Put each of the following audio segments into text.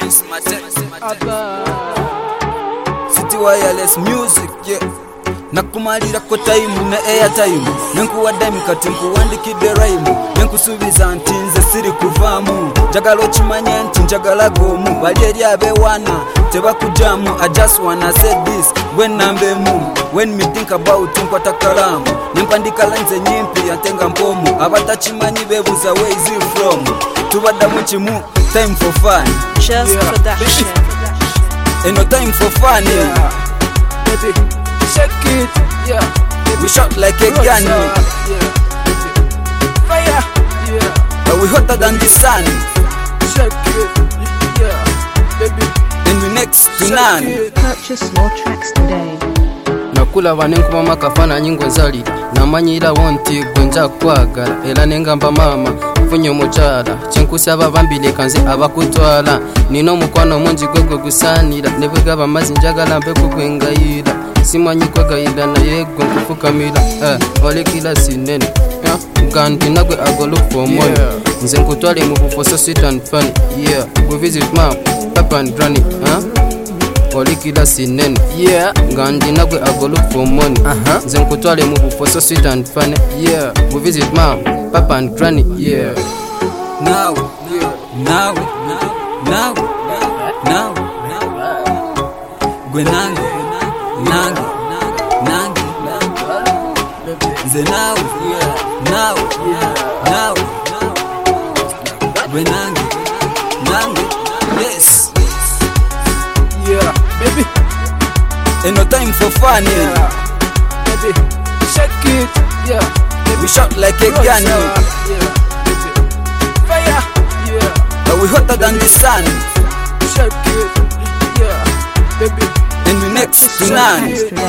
City Wireless Music, yeah. Nakumalira ko time na airtime nenkuwa dime kati nkuwandikide rhyme nenkusubiza ntinze siri kuvamu jagalo chimanya nti njagala gomu bali eri abewana tebakujamu. I just wanna say this when when me think about nkwata kalamu nempandika lanze nyimpi yatenga mpomu abatachimanyi bebuza where is it from tubadda muchimu time for fun just production and no time for fun baby shake it, yeah. We shot like a gun, yeah. Fire, yeah. But we hotter than the sun. Shake it, yeah, baby. And we next to none. Purchase more tracks today. Nakula vanenku mama kafana nyingo zali namanyira wonti gonja kwagala era nengamba mama funye muchala chenkusaba bambile kanze abakutwala nino mukwano munji gwegwe gusanira nebugaba mazinjagala mbe kugwengayira simanyi kwagayira na yegwe kufukamira olekila sinene kandi nagwe I look for money nze nkutwale mu bufo so sweet and funny yeah go visit mom papa and granny olekila sinene yeah kandi nagwe I look for money nze nkutwale mu bufo so sweet and funny yeah go visit mom papa and granny yeah now gwe nange nze now gwe nange yes yeah baby and no time for fun, yeah. Baby shake it, yeah. Baby. We shot like a gun, yeah. Baby fire, yeah. But we hotter than the sun. Shake it, yeah. Baby and we next to none.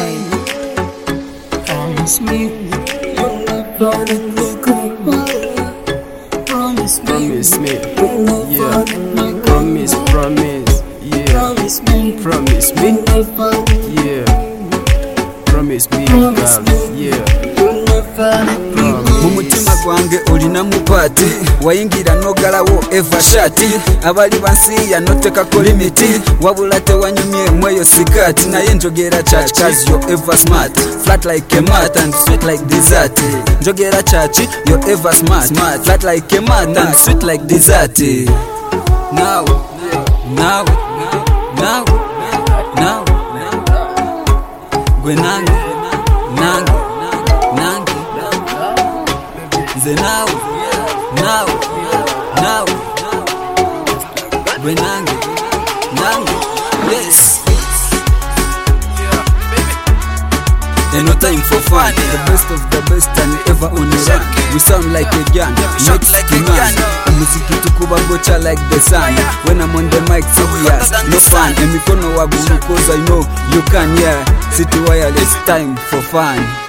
Promise me you'll never let me go. Promise me, yeah. Promise, yeah. Promise me, yeah. Promise me, girl, yeah. Mumutima gwange olina mupati wayingira nogalawo eva shati abali bansi ya noteka ko limiti wabula tewanyumye mweyo sikati naye njogera church cause you ever smart flat like a mat and sweet like dessert njogera church you ever smart flat like a mat and sweet like dessert now gwe nange now gwe nange yes and no time for fun the best of the best and ever on the run we sound like a gun not like a gun muziki tukuba gocha like the sun when I'm on the mic serious no fun and mikono wa bulu cause I know you can yeah City Wireless time for fun